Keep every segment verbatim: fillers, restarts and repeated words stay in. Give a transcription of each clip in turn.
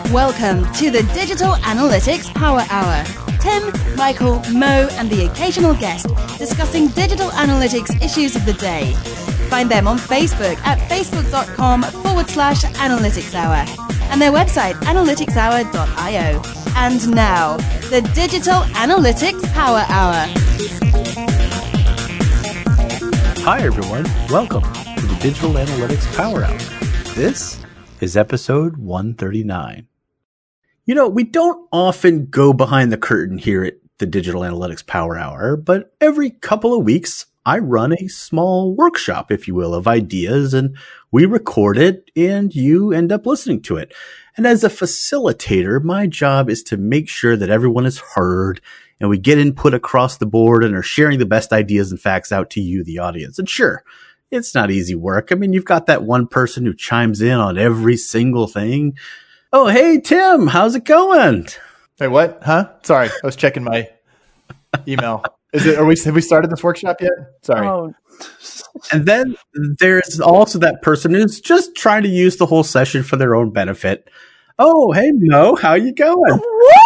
Welcome to the Digital Analytics Power Hour. Tim, Michael, Mo, and the occasional guest discussing digital analytics issues of the day. Find them on Facebook at facebook.com forward slash analytics hour and their website analytics hour dot io. And now, the Digital Analytics Power Hour. Hi everyone, welcome to the Digital Analytics Power Hour. This is episode one thirty-nine. You know, we don't often go behind the curtain here at the Digital Analytics Power Hour, but every couple of weeks I run a small workshop, if you will, of ideas, and we record it and you end up listening to it. And as a facilitator, my job is to make sure that everyone is heard and we get input across the board and are sharing the best ideas and facts out to you, the audience. And sure, it's not easy work. I mean, you've got that one person who chimes in on every single thing. Oh, hey, Tim, how's it going? Hey, what? Huh? Sorry, I was checking my email. Is it? Are we? Have we started this workshop yet? Sorry. Oh. And then there's also that person who's just trying to use the whole session for their own benefit. Oh, hey, Mo, how you going? What?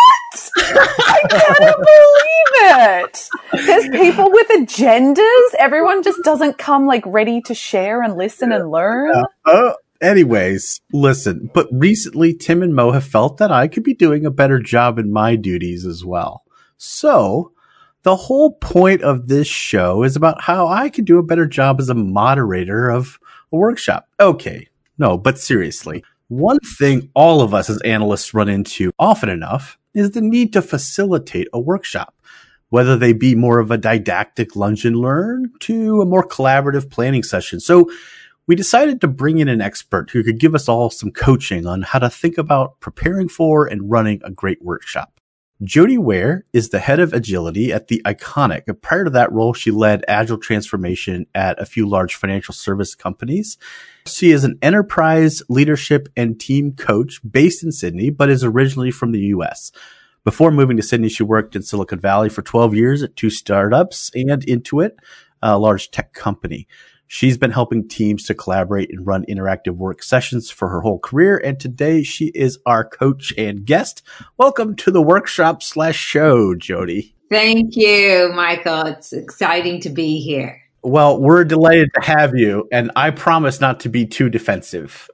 I can't believe it. There's people with agendas. Everyone just doesn't come like ready to share and listen and learn. Uh, uh, anyways, listen, but recently Tim and Mo have felt that I could be doing a better job in my duties as well. So the whole point of this show is about how I could do a better job as a moderator of a workshop. Okay, no, but seriously, one thing all of us as analysts run into often enough is the need to facilitate a workshop, whether they be more of a didactic lunch and learn to a more collaborative planning session. So we decided to bring in an expert who could give us all some coaching on how to think about preparing for and running a great workshop. Jody Ware is the head of agility at The Iconic. Prior to that role, she led agile transformation at a few large financial service companies. She is an enterprise leadership and team coach based in Sydney, but is originally from the U S. Before moving to Sydney, she worked in Silicon Valley for twelve years at two startups and Intuit, a large tech company. She's been helping teams to collaborate and run interactive work sessions for her whole career. And today she is our coach and guest. Welcome to the workshop slash show, Jody. Thank you, Michael. It's exciting to be here. Well, we're delighted to have you. And I promise not to be too defensive.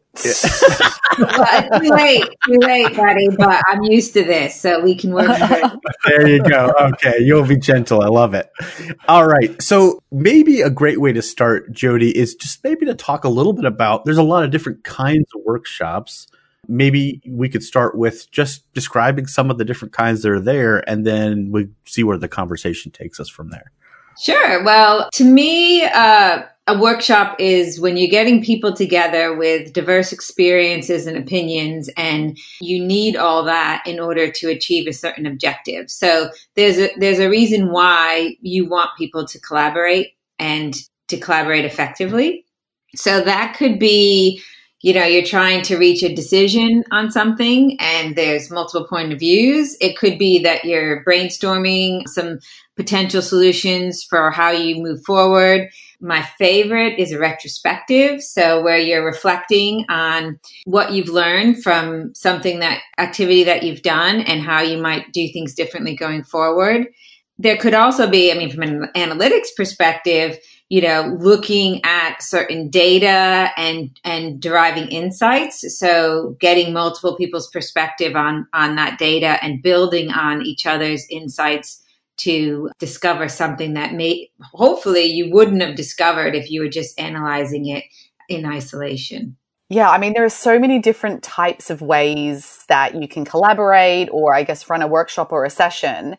Well, too late, too late, buddy, but I'm used to this, so we can work with it. There you go. Okay, you'll be gentle. I love it. All right. So maybe a great way to start, Jody, is just maybe to talk a little bit about, there's a lot of different kinds of workshops. Maybe we could start with just describing some of the different kinds that are there, and then we see where the conversation takes us from there. Sure. Well, to me, uh, a workshop is when you're getting people together with diverse experiences and opinions, and you need all that in order to achieve a certain objective. So there's a, there's a reason why you want people to collaborate and to collaborate effectively. So that could be, you know, you're trying to reach a decision on something and there's multiple point of views. It could be that you're brainstorming some potential solutions for how you move forward. My favorite is a retrospective. So where you're reflecting on what you've learned from something, that activity that you've done, and how you might do things differently going forward. There could also be, I mean, from an analytics perspective, you know, looking at certain data and, and deriving insights. So getting multiple people's perspective on, on that data and building on each other's insights to discover something that may, hopefully you wouldn't have discovered if you were just analyzing it in isolation. Yeah, I mean, there are so many different types of ways that you can collaborate or I guess run a workshop or a session.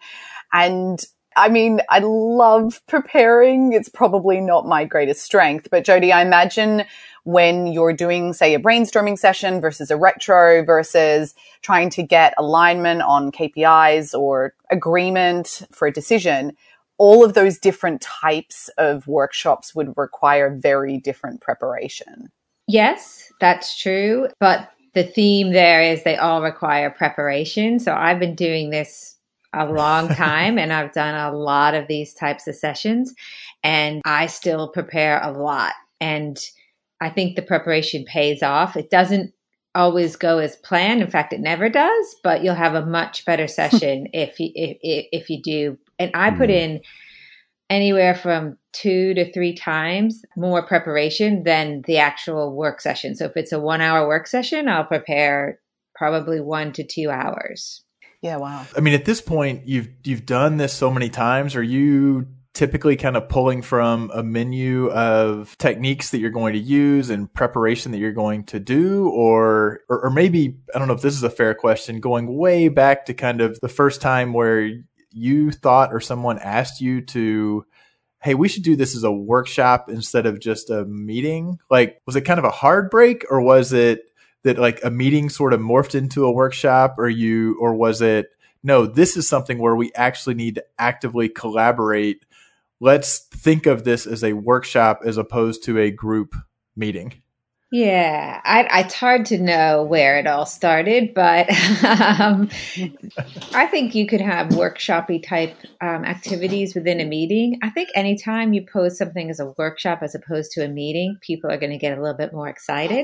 And I mean, I love preparing. It's probably not my greatest strength, but Jody, I imagine when you're doing, say, a brainstorming session versus a retro versus trying to get alignment on K P Is or agreement for a decision, all of those different types of workshops would require very different preparation. Yes, that's true. But the theme there is they all require preparation. So I've been doing this a long time and I've done a lot of these types of sessions and I still prepare a lot. And I think the preparation pays off. It doesn't always go as planned. In fact, it never does, but you'll have a much better session if you, if, if you do. And I put in anywhere from two to three times more preparation than the actual work session. So if it's a one hour work session, I'll prepare probably one to two hours. Yeah, wow. I mean, at this point, you've you've done this so many times. Are you typically kind of pulling from a menu of techniques that you're going to use and preparation that you're going to do? Or, or, or maybe, I don't know if this is a fair question, going way back to kind of the first time where you thought or someone asked you to, hey, we should do this as a workshop instead of just a meeting? Like, was it kind of a hard break, or was it that like a meeting sort of morphed into a workshop, or you, or was it, no, this is something where we actually need to actively collaborate. Let's think of this as a workshop as opposed to a group meeting. Yeah, I, it's hard to know where it all started, but um, I think you could have workshop-y type um, activities within a meeting. I think anytime you pose something as a workshop as opposed to a meeting, people are going to get a little bit more excited.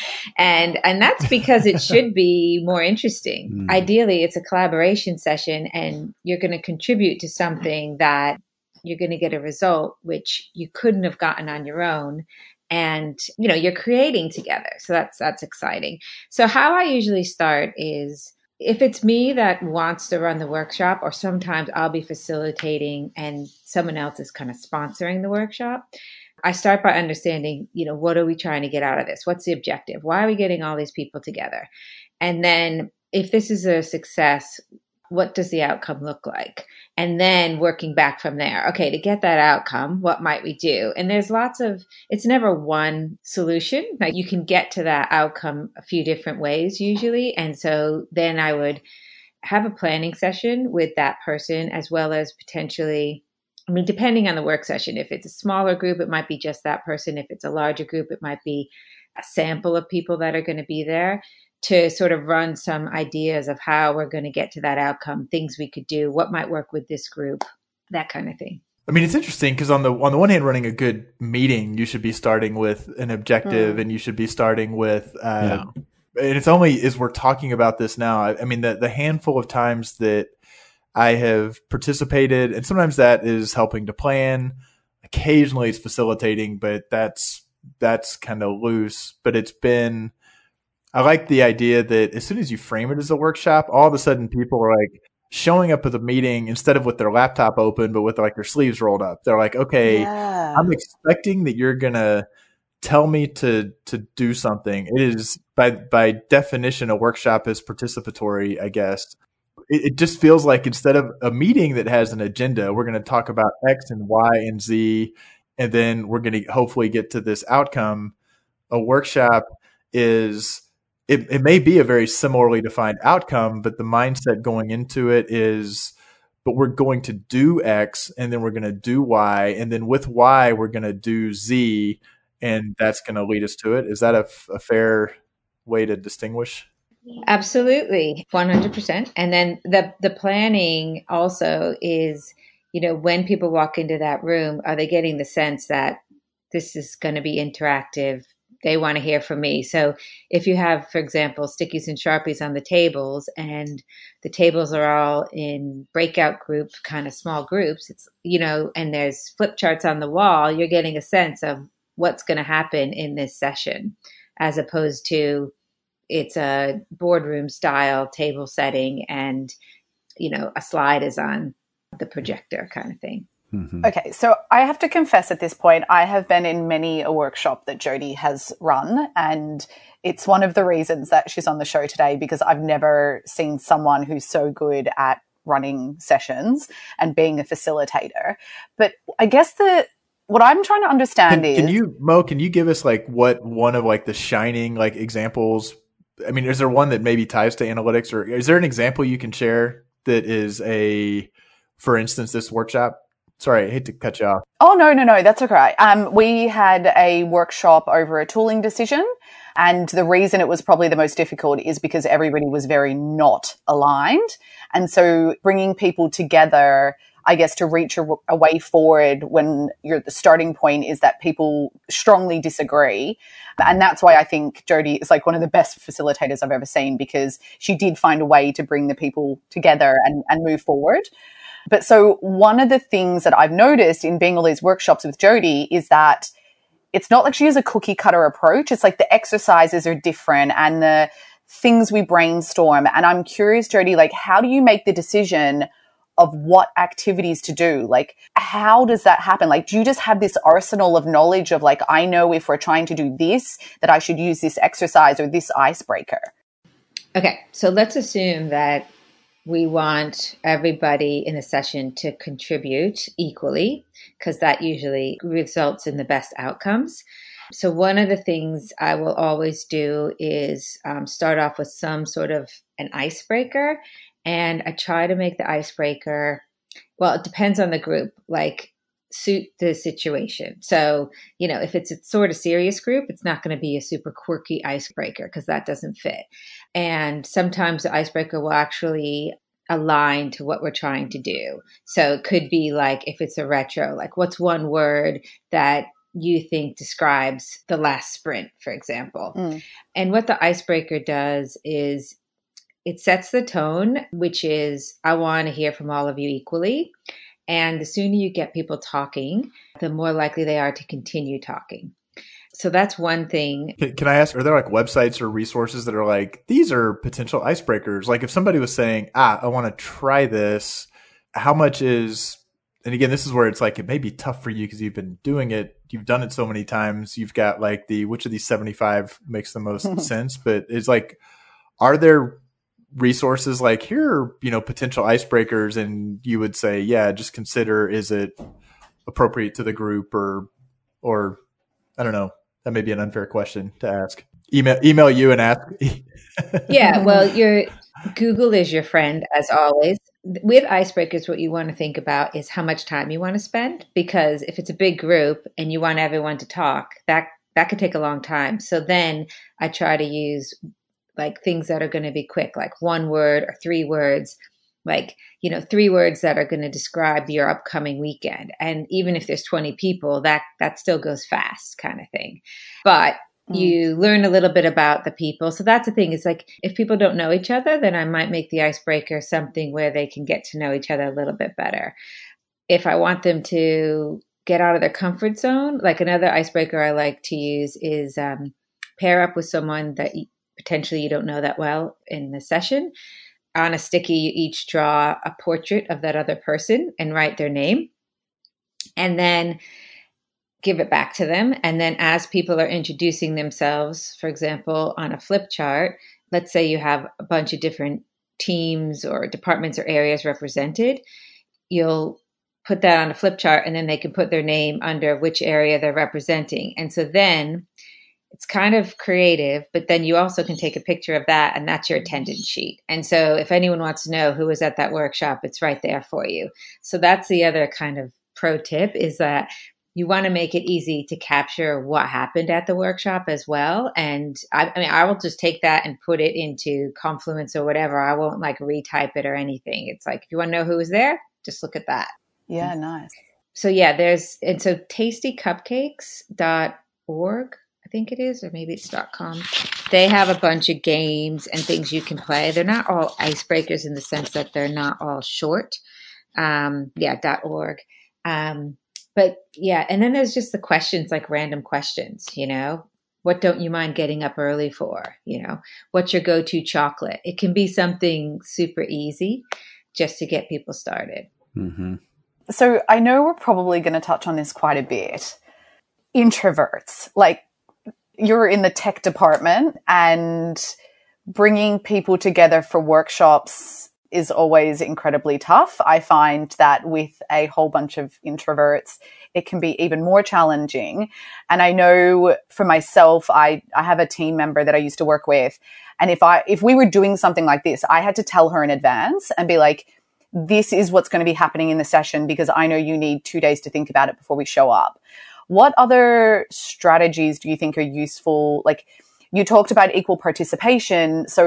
and and that's because it should be more interesting. Mm. Ideally, it's a collaboration session, and you're going to contribute to something that you're going to get a result which you couldn't have gotten on your own. And, you know, you're creating together. So that's, that's exciting. So how I usually start is if it's me that wants to run the workshop, or sometimes I'll be facilitating and someone else is kind of sponsoring the workshop, I start by understanding, you know, what are we trying to get out of this? What's the objective? Why are we getting all these people together? And then if this is a success, what does the outcome look like? And then working back from there. Okay, to get that outcome, what might we do? And there's lots of, it's never one solution. Like you can get to that outcome a few different ways usually. And so then I would have a planning session with that person, as well as potentially, I mean, depending on the work session, if it's a smaller group, it might be just that person. If it's a larger group, it might be a sample of people that are going to be there, to sort of run some ideas of how we're going to get to that outcome, things we could do, what might work with this group, that kind of thing. I mean, it's interesting because on the on the one hand, running a good meeting, you should be starting with an objective, mm. and you should be starting with, uh, yeah. and it's only as we're talking about this now. I, I mean, the the handful of times that I have participated, and sometimes that is helping to plan, occasionally it's facilitating, but that's that's kind of loose. But it's been, I like the idea that as soon as you frame it as a workshop, all of a sudden people are like showing up at the meeting instead of with their laptop open, but with like their sleeves rolled up. They're like, okay, yeah. I'm expecting that you're going to tell me to, to do something. It is by, by definition, a workshop is participatory, I guess. It, it just feels like instead of a meeting that has an agenda, we're going to talk about X and Y and Z, and then we're going to hopefully get to this outcome. A workshop is, It, it may be a very similarly defined outcome, but the mindset going into it is, but we're going to do X, and then we're going to do Y, and then with Y, we're going to do Z, and that's going to lead us to it. Is that a, a fair way to distinguish? Absolutely, one hundred percent. And then the the planning also is, you know, when people walk into that room, are they getting the sense that this is going to be interactive? They want to hear from me. So if you have, for example, stickies and Sharpies on the tables, and the tables are all in breakout group, kind of small groups, it's, you know, and there's flip charts on the wall, you're getting a sense of what's going to happen in this session, as opposed to it's a boardroom style table setting and, you know, a slide is on the projector kind of thing. Mm-hmm. Okay, so I have to confess at this point, I have been in many a workshop that Jody has run, and it's one of the reasons that she's on the show today, because I've never seen someone who's so good at running sessions and being a facilitator. But I guess the what I'm trying to understand can, is... Can you, Mo, can you give us like what one of like the shining like examples, I mean, is there one that maybe ties to analytics, or is there an example you can share that is a, for instance, this workshop? Sorry, I hate to cut you off. Oh, no, no, no, that's okay. Um, we had a workshop over a tooling decision, and the reason it was probably the most difficult is because everybody was very not aligned. And so bringing people together, I guess, to reach a, a way forward when you're the starting point is that people strongly disagree. And that's why I think Jody is like one of the best facilitators I've ever seen, because she did find a way to bring the people together and, and move forward. But so one of the things that I've noticed in being all these workshops with Jody is that it's not like she has a cookie cutter approach. It's like the exercises are different and the things we brainstorm. And I'm curious, Jody, like, how do you make the decision of what activities to do? Like, how does that happen? Like, do you just have this arsenal of knowledge of like, I know if we're trying to do this, that I should use this exercise or this icebreaker? Okay. So let's assume that we want everybody in a session to contribute equally, because that usually results in the best outcomes. So one of the things I will always do is um, start off with some sort of an icebreaker. And I try to make the icebreaker, well, it depends on the group, like suit the situation. So, you know, if it's a sort of serious group, it's not going to be a super quirky icebreaker because that doesn't fit. And sometimes the icebreaker will actually align to what we're trying to do. So it could be like, if it's a retro, like what's one word that you think describes the last sprint, for example. Mm. And what the icebreaker does is it sets the tone, which is, I want to hear from all of you equally. And the sooner you get people talking, the more likely they are to continue talking. So that's one thing. Can, can I ask, are there like websites or resources that are like, these are potential icebreakers? Like if somebody was saying, ah, I want to try this, how much is, and again, this is where it's like, it may be tough for you because you've been doing it. You've done it so many times. You've got like the, which of these seventy-five makes the most sense? But it's like, are there resources like here are, you know, potential icebreakers, and you would say, yeah, just consider, is it appropriate to the group, or, or I don't know. That may be an unfair question to ask. Email, email you and ask. Yeah. Well, your Google is your friend as always. With icebreakers, what you want to think about is how much time you want to spend, because if it's a big group and you want everyone to talk, that, that could take a long time. So then I try to use like things that are going to be quick, like one word or three words, like, you know, three words that are going to describe your upcoming weekend. And even if there's twenty people, that, that still goes fast kind of thing. But mm. you learn a little bit about the people. So that's the thing. It's like, if people don't know each other, then I might make the icebreaker something where they can get to know each other a little bit better. If I want them to get out of their comfort zone, like another icebreaker I like to use is um, pair up with someone that you, potentially you don't know that well in the session. On a sticky, you each draw a portrait of that other person and write their name, and then give it back to them. And then as people are introducing themselves, for example, on a flip chart, let's say you have a bunch of different teams or departments or areas represented, you'll put that on a flip chart, and then they can put their name under which area they're representing. And so then it's kind of creative, but then you also can take a picture of that, and that's your attendance sheet. And so if anyone wants to know who was at that workshop, it's right there for you. So that's the other kind of pro tip, is that you want to make it easy to capture what happened at the workshop as well. And I, I mean, I will just take that and put it into Confluence or whatever. I won't like retype it or anything. It's like, if you want to know who was there, just look at that. Yeah, nice. So yeah, there's, and so tasty cupcakes dot org. I think it is, or maybe it's .com. They have a bunch of games and things you can play. They're not all icebreakers in the sense that they're not all short. Um, yeah, .org. Um, but yeah, and then there's just the questions, like random questions, you know, what don't you mind getting up early for? You know, what's your go-to chocolate? It can be something super easy just to get people started. Mm-hmm. So I know we're probably going to touch on this quite a bit. Introverts, like, you're in the tech department, and bringing people together for workshops is always incredibly tough. I find that with a whole bunch of introverts, it can be even more challenging. And I know for myself, I, I have a team member that I used to work with. And if I, if we were doing something like this, I had to tell her in advance and be like, this is what's going to be happening in the session, because I know you need two days to think about it before we show up. What other strategies do you think are useful? Like, you talked about equal participation. So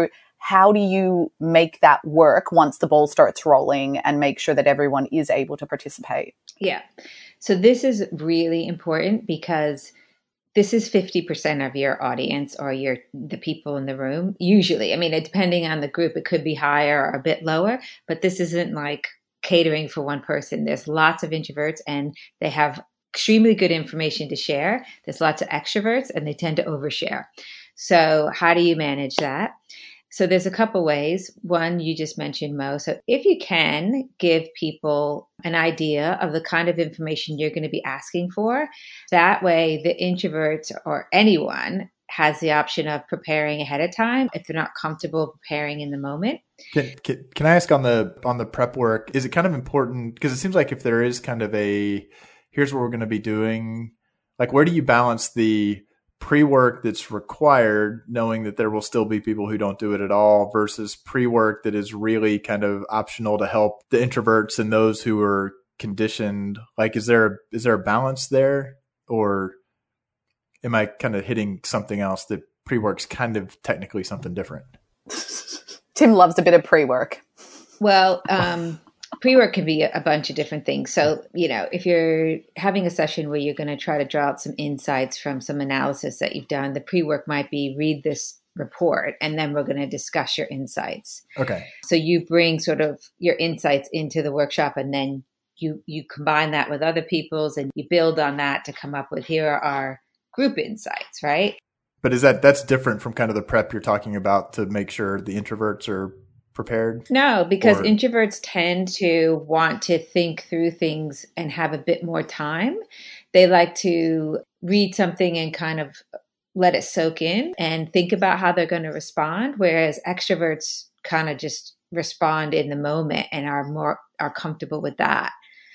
how do you make that work once the ball starts rolling and make sure that everyone is able to participate? Yeah. So this is really important because this is fifty percent of your audience or your the people in the room. Usually, I mean, depending on the group, it could be higher or a bit lower, but this isn't like catering for one person. There's lots of introverts and they have extremely good information to share. There's lots of extroverts and they tend to overshare. So how do you manage that? So there's a couple ways. One, you just mentioned, Mo. So if you can give people an idea of the kind of information you're going to be asking for, that way the introverts or anyone has the option of preparing ahead of time if they're not comfortable preparing in the moment. Can, can, can I ask on the on the prep work, is it kind of important? Because it seems like if there is kind of a, here's what we're going to be doing, like where do you balance the pre-work that's required, knowing that there will still be people who don't do it at all, versus pre-work that is really kind of optional to help the introverts and those who are conditioned? Like, is there, is there a balance there, or am I kind of hitting something else that pre-work's kind of technically something different? Tim loves a bit of pre-work. Well, um, pre-work can be a bunch of different things. So, you know, if you're having a session where you're going to try to draw out some insights from some analysis that you've done, the pre-work might be read this report and then we're going to discuss your insights. Okay. So you bring sort of your insights into the workshop and then you, you combine that with other people's and you build on that to come up with, here are our group insights, right? But is that, that's different from kind of the prep you're talking about to make sure the introverts are prepared? No, because or... introverts tend to want to think through things and have a bit more time. They like to read something and kind of let it soak in and think about how they're going to respond, whereas extroverts kind of just respond in the moment and are more are comfortable with that.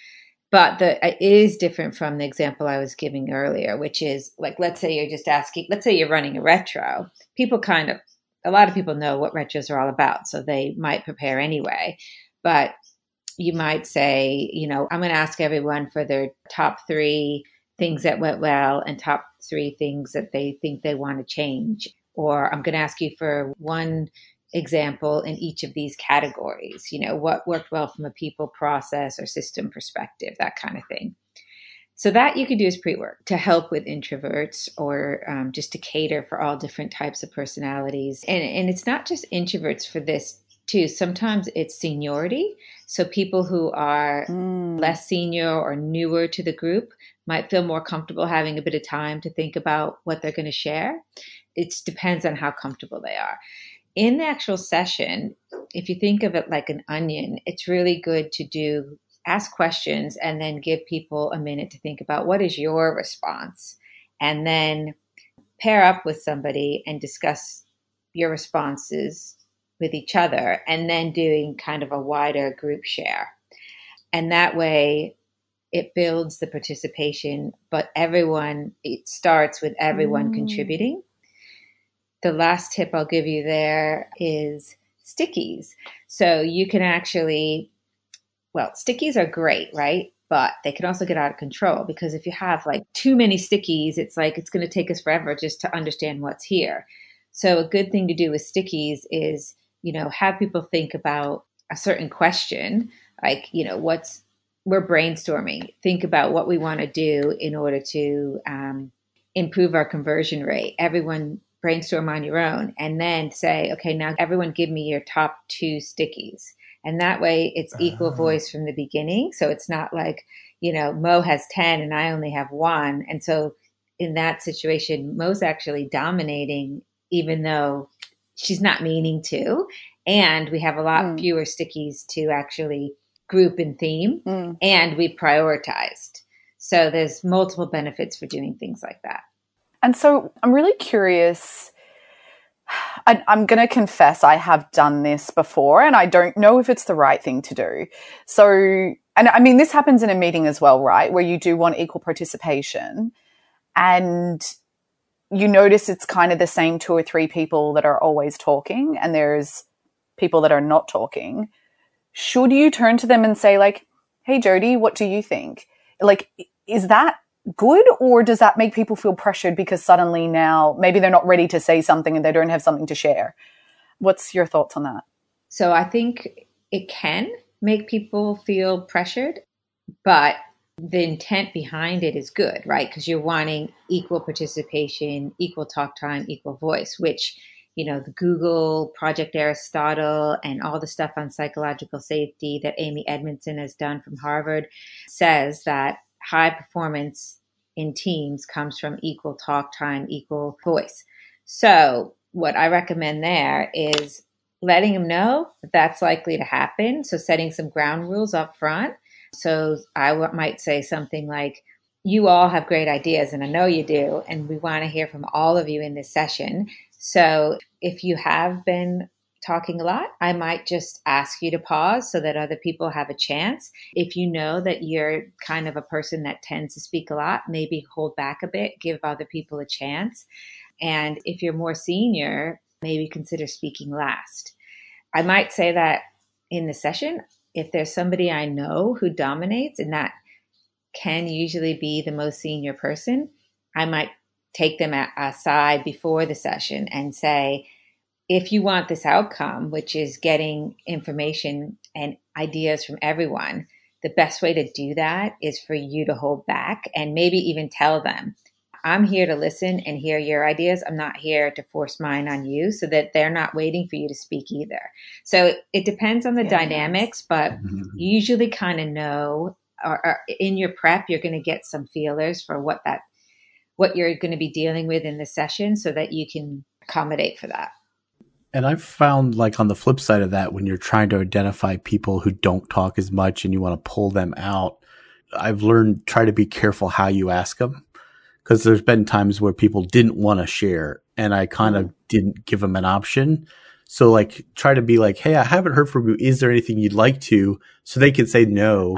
But the, it is different from the example I was giving earlier, which is like, let's say you're just asking, let's say you're running a retro. People kind of A lot of people know what retros are all about, so they might prepare anyway. But you might say, you know, I'm going to ask everyone for their top three things that went well and top three things that they think they want to change. Or I'm going to ask you for one example in each of these categories. You know, what worked well from a people, process, or system perspective, that kind of thing. So that you could do as pre-work to help with introverts or um, just to cater for all different types of personalities. And, and it's not just introverts for this too. Sometimes it's seniority. So people who are mm. less senior or newer to the group might feel more comfortable having a bit of time to think about what they're going to share. It depends on how comfortable they are. In the actual session, if you think of it like an onion, it's really good to do ask questions and then give people a minute to think about what is your response, and then pair up with somebody and discuss your responses with each other, and then doing kind of a wider group share. And that way it builds the participation, but everyone, it starts with everyone mm. contributing. The last tip I'll give you there is stickies. So you can actually Well, stickies are great, right? But they can also get out of control because if you have like too many stickies, it's like it's going to take us forever just to understand what's here. So a good thing to do with stickies is, you know, have people think about a certain question, like, you know, what's, we're brainstorming. Think about what we want to do in order to um, improve our conversion rate. Everyone brainstorm on your own and then say, okay, now everyone give me your top two stickies. And that way it's equal voice from the beginning. So it's not like, you know, Mo has ten and I only have one. And so in that situation, Mo's actually dominating, even though she's not meaning to. And we have a lot mm. fewer stickies to actually group and theme. Mm. And we prioritized. So there's multiple benefits for doing things like that. And so I'm really curious. I, I'm going to confess I have done this before and I don't know if it's the right thing to do. So, and I mean, this happens in a meeting as well, right? Where you do want equal participation and you notice it's kind of the same two or three people that are always talking and there's people that are not talking. Should you turn to them and say like, hey, Jody, what do you think? Like, is that good, or does that make people feel pressured because suddenly now maybe they're not ready to say something and they don't have something to share? What's your thoughts on that? So I think it can make people feel pressured, but the intent behind it is good, right? Because you're wanting equal participation, equal talk time, equal voice, which, you know, the Google, Project Aristotle, and all the stuff on psychological safety that Amy Edmondson has done from Harvard says that high performance in teams comes from equal talk time, equal voice. So what I recommend there is letting them know that that's likely to happen. So setting some ground rules up front. So I w- might say something like, you all have great ideas, and I know you do, and we want to hear from all of you in this session. So if you have been talking a lot, I might just ask you to pause so that other people have a chance. If you know that you're kind of a person that tends to speak a lot, maybe hold back a bit, give other people a chance. And if you're more senior, maybe consider speaking last. I might say that in the session, if there's somebody I know who dominates, and that can usually be the most senior person, I might take them aside before the session and say, if you want this outcome, which is getting information and ideas from everyone, the best way to do that is for you to hold back and maybe even tell them, I'm here to listen and hear your ideas. I'm not here to force mine on you, so that they're not waiting for you to speak either. So it depends on the yeah, dynamics, but mm-hmm. you usually kind of know, or, or in your prep, you're going to get some feelers for what that, what you're going to be dealing with in the session, so that you can accommodate for that. And I've found, like, on the flip side of that, when you're trying to identify people who don't talk as much and you want to pull them out, I've learned, try to be careful how you ask them. Because there's been times where people didn't want to share, and I kind of didn't give them an option. So, like, try to be like, hey, I haven't heard from you. Is there anything you'd like to? So they can say no,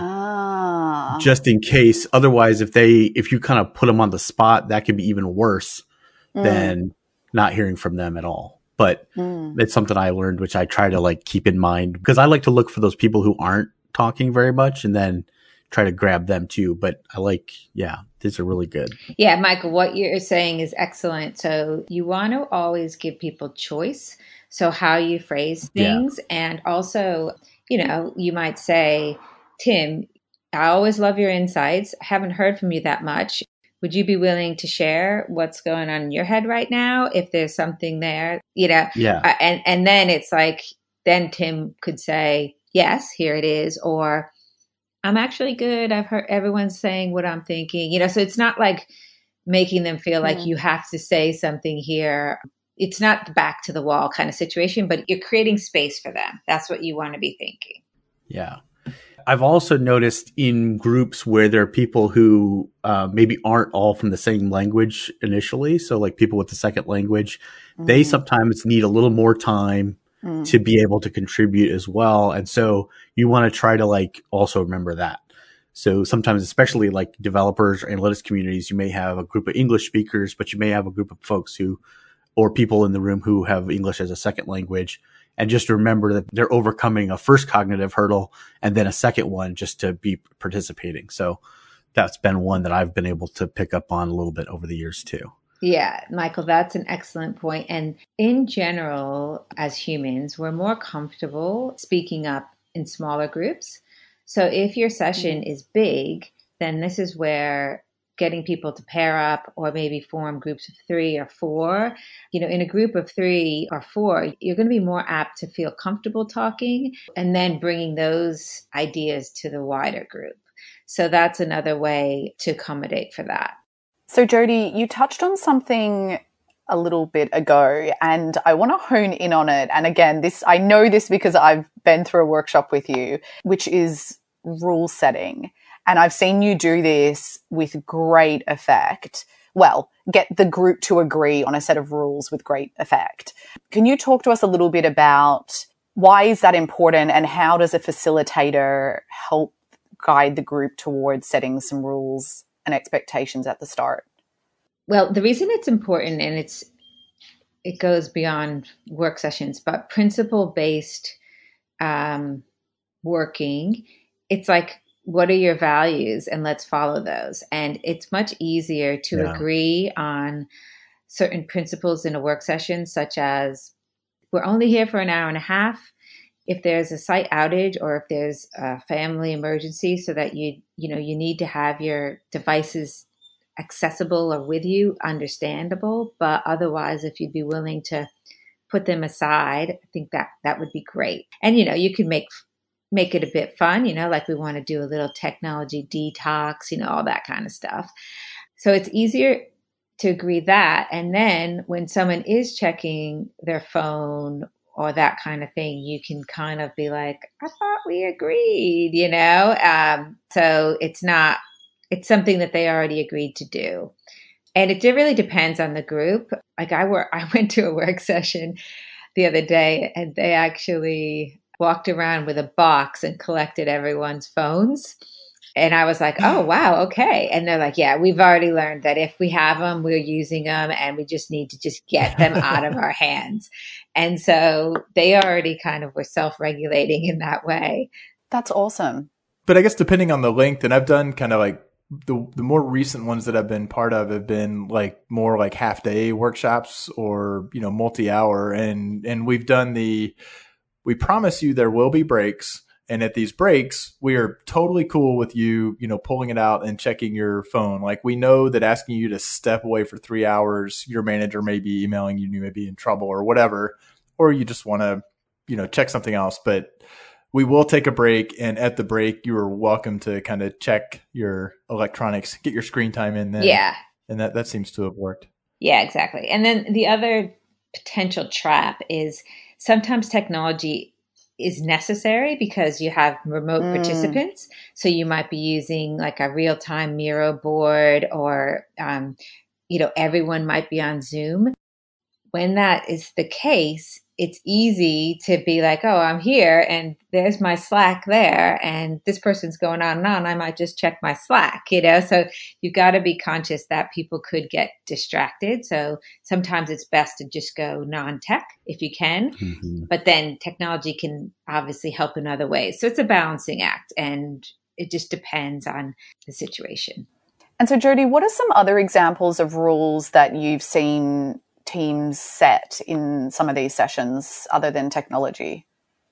ah. just in case. Otherwise, if they, if you kind of put them on the spot, that could be even worse mm. than not hearing from them at all. But mm. it's something I learned, which I try to, like, keep in mind, because I like to look for those people who aren't talking very much and then try to grab them too. But I like, yeah, these are really good. Yeah, Michael, what you're saying is excellent. So you want to always give people choice. So how you phrase things. Yeah. And also, you know, you might say, Tim, I always love your insights. I haven't heard from you that much. Would you be willing to share what's going on in your head right now? If there's something there, you know, yeah. Uh, and, and then it's like, then Tim could say, yes, here it is. Or, I'm actually good. I've heard everyone saying what I'm thinking, you know, so it's not like making them feel like mm. you have to say something here. It's not the back to the wall kind of situation, but you're creating space for them. That's what you want to be thinking. Yeah. I've also noticed in groups where there are people who uh, maybe aren't all from the same language initially. So like people with the second language, mm. they sometimes need a little more time Mm. to be able to contribute as well. And so you want to try to like also remember that. So sometimes, especially like developers or analytics communities, you may have a group of English speakers, but you may have a group of folks who, or people in the room who have English as a second language. And just remember that they're overcoming a first cognitive hurdle and then a second one just to be participating. So that's been one that I've been able to pick up on a little bit over the years too. Yeah, Michael, that's an excellent point. And in general, as humans, we're more comfortable speaking up in smaller groups. So if your session is big, then this is where getting people to pair up or maybe form groups of three or four. You know, in a group of three or four, you're going to be more apt to feel comfortable talking and then bringing those ideas to the wider group. So that's another way to accommodate for that. So Jody, you touched on something a little bit ago and I want to hone in on it. And again, this, I know this because I've been through a workshop with you, which is rule setting. And I've seen you do this with great effect. Well, get the group to agree on a set of rules with great effect. Can you talk to us a little bit about why is that important and how does a facilitator help guide the group towards setting some rules and expectations at the start? Well, the reason it's important, and it's it goes beyond work sessions, but principle-based um, working, it's like, what are your values? And let's follow those. And it's much easier to yeah. agree on certain principles in a work session, such as we're only here for an hour and a half. If there's a site outage or if there's a family emergency so that you, you know, you need to have your devices accessible or with you, understandable. But otherwise, if you'd be willing to put them aside, I think that that would be great. And, you know, you could make make it a bit fun, you know, like we want to do a little technology detox, you know, all that kind of stuff. So it's easier to agree that. And then when someone is checking their phone or that kind of thing, you can kind of be like, I thought we agreed, you know? Um, so it's not, it's something that they already agreed to do. And it really depends on the group. Like I were, I went to a work session the other day and they actually walked around with a box and collected everyone's phones. And I was like, oh, wow, okay. And they're like, yeah, we've already learned that if we have them, we're using them and we just need to just get them out of our hands. And so they already kind of were self-regulating in that way. That's awesome. But I guess depending on the length, and I've done kind of like the the more recent ones that I've been part of have been like more like half day workshops or, you know, multi-hour. And, and we've done the, we promise you there will be breaks. And at these breaks, we are totally cool with you, you know, pulling it out and checking your phone. Like we know that asking you to step away for three hours, your manager may be emailing you, you may be in trouble or whatever, or you just want to, you know, check something else. But we will take a break. And at the break, you are welcome to kind of check your electronics, get your screen time in there. Yeah. And that, that seems to have worked. Yeah, exactly. And then the other potential trap is sometimes technology is necessary because you have remote mm. participants. So you might be using like a real-time Miro board or, um, you know, everyone might be on Zoom. When that is the case, it's easy to be like, oh, I'm here and there's my Slack there and this person's going on and on. I might just check my Slack, you know? So you've got to be conscious that people could get distracted. So sometimes it's best to just go non-tech if you can, mm-hmm. but then technology can obviously help in other ways. So it's a balancing act and it just depends on the situation. And so Jody, what are some other examples of rules that you've seen teams set in some of these sessions other than technology?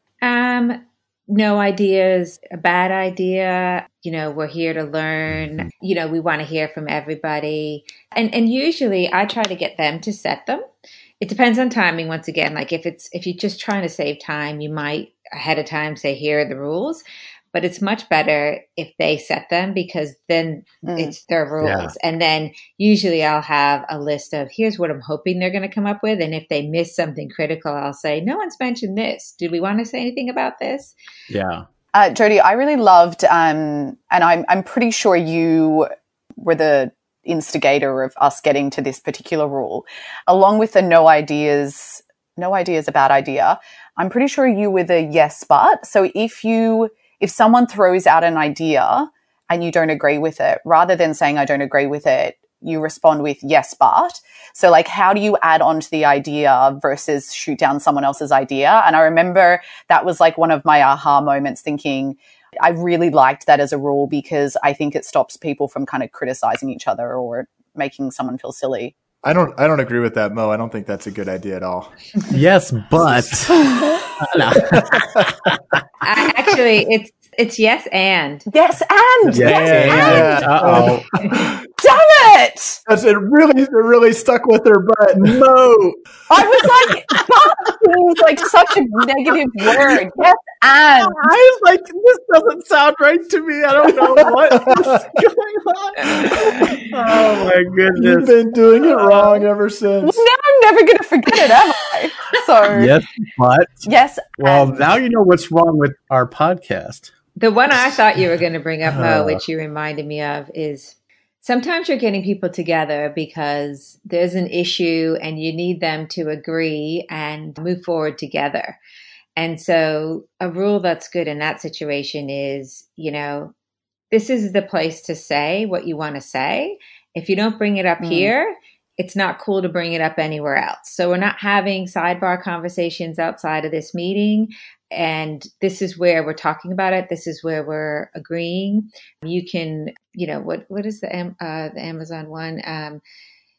Um, no ideas, a bad idea. You know, we're here to learn. You know, we want to hear from everybody. And and usually I try to get them to set them. It depends on timing once again. Like if it's if you're just trying to save time, you might ahead of time say, here are the rules. But it's much better if they set them because then mm. it's their rules. Yeah. And then usually I'll have a list of here's what I'm hoping they're going to come up with. And if they miss something critical, I'll say, no one's mentioned this. Did we want to say anything about this? Yeah. Uh, Jody, I really loved, um, and I'm, I'm pretty sure you were the instigator of us getting to this particular rule, along with the no ideas, no idea is a bad idea. I'm pretty sure you were the yes, but. So if you... If someone throws out an idea and you don't agree with it, rather than saying, I don't agree with it, you respond with yes, but. So like, how do you add on to the idea versus shoot down someone else's idea? And I remember that was like one of my aha moments thinking, I really liked that as a rule because I think it stops people from kind of criticizing each other or making someone feel silly. I don't, I don't agree with that, Mo. I don't think that's a good idea at all. Yes, but I, actually, it's it's yes and yes and yes, yes and. Uh oh. Damn it! That's it. Really, it really stuck with her butt. No, I was like, but it was like such a negative word. Yes and. I was like, this doesn't sound right to me. I don't know what is going on. Oh my goodness! You've been doing it wrong ever since. Well, now I'm never going to forget it, am I? So yes, but yes. Well, and. now you know what's wrong with our podcast. The one I thought you were going to bring up, Mo, which you reminded me of, is sometimes you're getting people together because there's an issue and you need them to agree and move forward together. And so a rule that's good in that situation is, you know, this is the place to say what you want to say. If you don't bring it up mm. here, it's not cool to bring it up anywhere else. So we're not having sidebar conversations outside of this meeting. And this is where we're talking about it. This is where we're agreeing. You can, you know, what what is the uh, the Amazon one? Um,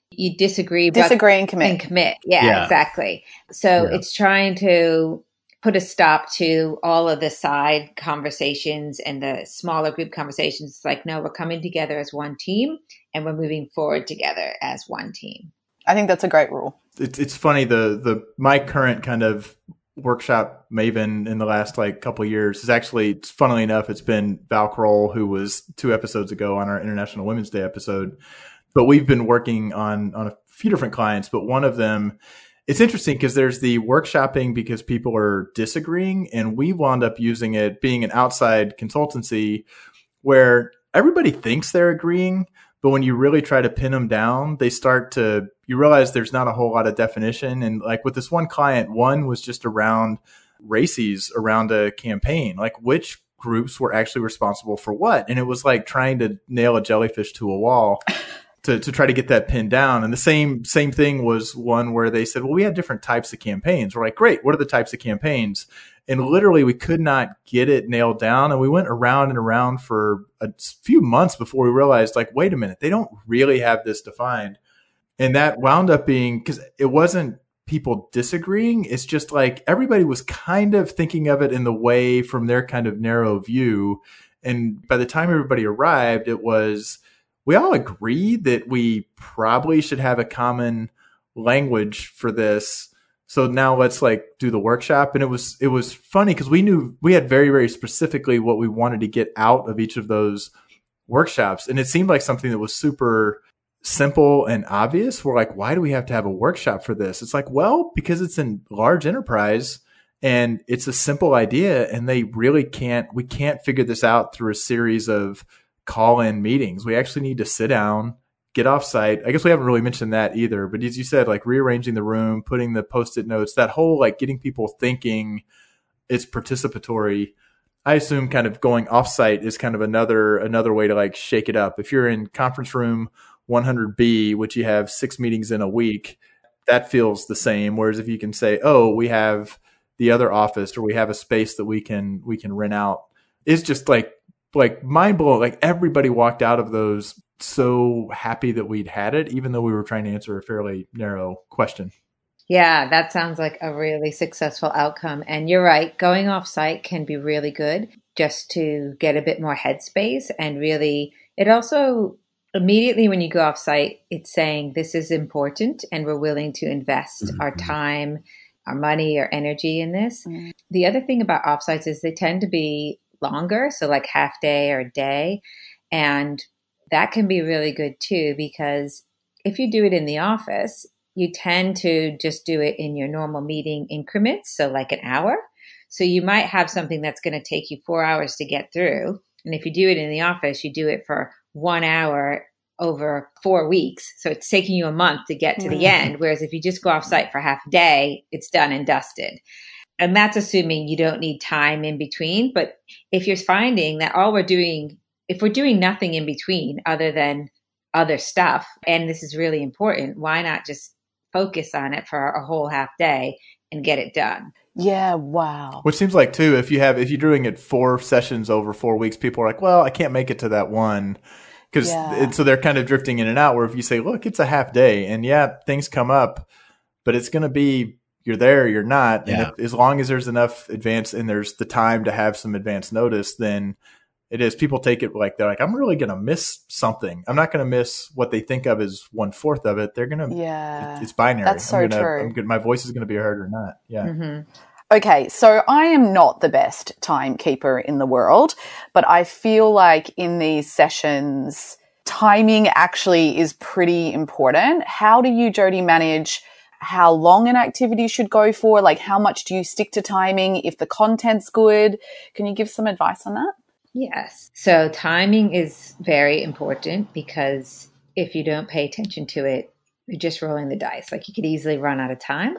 you disagree, disagree but, and commit. And commit. Yeah, Yeah. exactly. So Yeah. it's trying to put a stop to all of the side conversations and the smaller group conversations. It's like, no, we're coming together as one team and we're moving forward together as one team. I think that's a great rule. It's it's funny, the the my current kind of workshop maven in the last like couple of years is actually, funnily enough, it's been Val Kroll, who was two episodes ago on our International Women's Day episode. But we've been working on on a few different clients, but one of them, it's interesting because there's the workshopping because people are disagreeing, and we wound up using it being an outside consultancy where everybody thinks they're agreeing, but when you really try to pin them down, they start to, you realize there's not a whole lot of definition. And like with this one client, one was just around races around a campaign, like which groups were actually responsible for what. And it was like trying to nail a jellyfish to a wall. To, to try to get that pinned down. And the same same thing was one where they said, well, we have different types of campaigns. We're like, great, what are the types of campaigns? And literally we could not get it nailed down. And we went around and around for a few months before we realized, like, wait a minute, they don't really have this defined. And that wound up being, because it wasn't people disagreeing. It's just like everybody was kind of thinking of it in the way from their kind of narrow view. And by the time everybody arrived, it was, we all agreed that we probably should have a common language for this. So now let's like do the workshop. And it was, it was funny because we knew we had very, very specifically what we wanted to get out of each of those workshops. And it seemed like something that was super simple and obvious. We're like, why do we have to have a workshop for this? It's like, well, because it's in large enterprise and it's a simple idea and they really can't, we can't figure this out through a series of call-in meetings. We actually need to sit down, get off site. I guess we haven't really mentioned that either, but as you said, like rearranging the room, putting the post-it notes, that whole like getting people thinking it's participatory. I assume kind of going off site is kind of another, another way to like shake it up. If you're in conference room one hundred B, which you have six meetings in a week, that feels the same. Whereas if you can say, oh, we have the other office or we have a space that we can, we can rent out, it's just like, like mind blowing. Like everybody walked out of those so happy that we'd had it, even though we were trying to answer a fairly narrow question. Yeah, that sounds like a really successful outcome. And you're right, going off site can be really good just to get a bit more headspace. And really, it also immediately when you go off site, it's saying this is important and we're willing to invest mm-hmm. our time, our money, our energy in this. Mm-hmm. The other thing about offsites is they tend to be longer, so like half day or a day. And that can be really good too, because if you do it in the office, you tend to just do it in your normal meeting increments, so like an hour. So you might have something that's going to take you four hours to get through. And if you do it in the office, you do it for one hour over four weeks. So it's taking you a month to get to mm. the end. Whereas if you just go off site for half a day, it's done and dusted. And that's assuming you don't need time in between. But if you're finding that all we're doing, if we're doing nothing in between other than other stuff, and this is really important, why not just focus on it for a whole half day and get it done? Yeah, wow. Which seems like too, if you have, if you're doing it four sessions over four weeks, people are like, well, I can't make it to that one. Because yeah. so they're kind of drifting in and out, where if you say, look, it's a half day and yeah, things come up, but it's going to be, you're there, you're not. Yeah. And if, as long as there's enough advance and there's the time to have some advance notice, then it is. People take it like, they're like, I'm really going to miss something. I'm not going to miss what they think of as one fourth of it. They're going to, yeah, it, it's binary. That's so I'm gonna, true. I'm gonna, my voice is going to be heard or not. Yeah. Mm-hmm. Okay, so I am not the best timekeeper in the world, but I feel like in these sessions, timing actually is pretty important. How do you, Jody, manage how long an activity should go for? Like, how much do you stick to timing if the content's good? Can you give some advice on that? Yes. So timing is very important, because if you don't pay attention to it, you're just rolling the dice. Like, you could easily run out of time.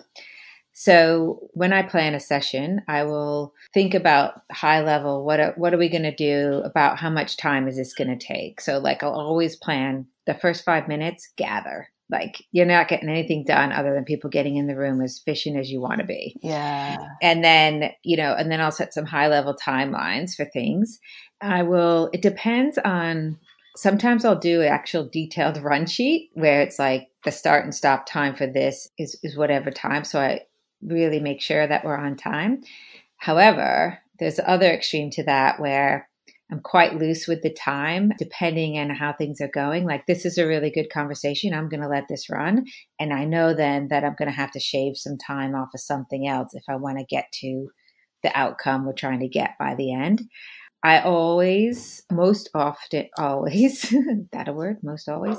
So when I plan a session, I will think about high level, what are, what are we going to do about how much time is this going to take? So like, I'll always plan the first five minutes, gather. Like, you're not getting anything done other than people getting in the room as efficient as you want to be. Yeah. And then, you know, and then I'll set some high level timelines for things. I will, it depends on, sometimes I'll do an actual detailed run sheet where it's like, the start and stop time for this is, is whatever time. So I really make sure that we're on time. However, there's the other extreme to that where I'm quite loose with the time, depending on how things are going. Like, this is a really good conversation. I'm going to let this run. And I know then that I'm going to have to shave some time off of something else if I want to get to the outcome we're trying to get by the end. I always, most often, always, that a word, most always,